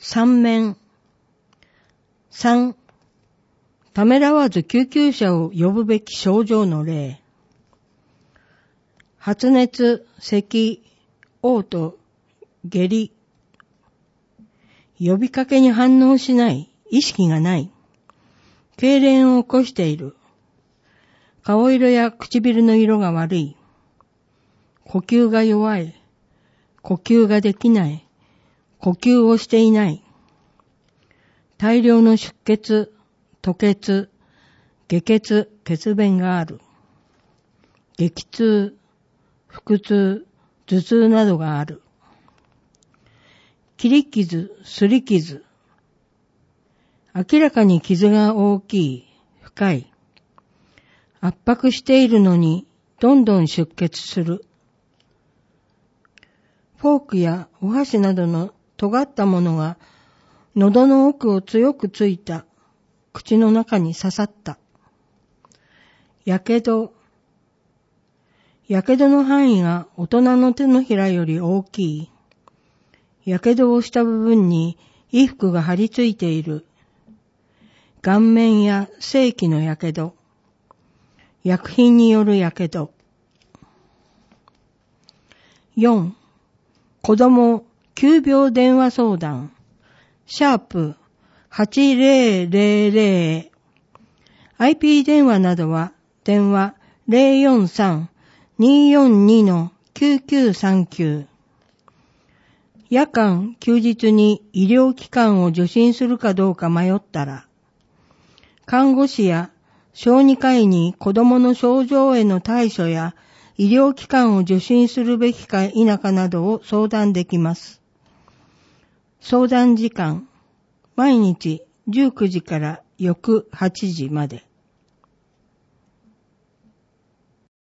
三面。3、ためらわず救急車を呼ぶべき症状の例。発熱、咳、嘔吐、下痢。呼びかけに反応しない、意識がない。痙攣を起こしている。顔色や唇の色が悪い。呼吸が弱い。呼吸ができない。呼吸をしていない。大量の出血、吐血、下血、血便がある。激痛、腹痛、頭痛などがある。切り傷、すり傷。明らかに傷が大きい、深い。圧迫しているのにどんどん出血する。フォークやお箸などの尖ったものが喉の奥を強くついた。口の中に刺さった。やけど。やけどの範囲が大人の手のひらより大きい。やけどをした部分に衣服が張り付いている。顔面や性器のやけど。薬品によるやけど。4、子供急病電話相談。#8000。IP 電話などは電話 043-242-9939。夜間、休日に医療機関を受診するかどうか迷ったら、看護師や小児科医に子供の症状への対処や医療機関を受診するべきか否かなどを相談できます。相談時間、毎日19時から翌8時まで。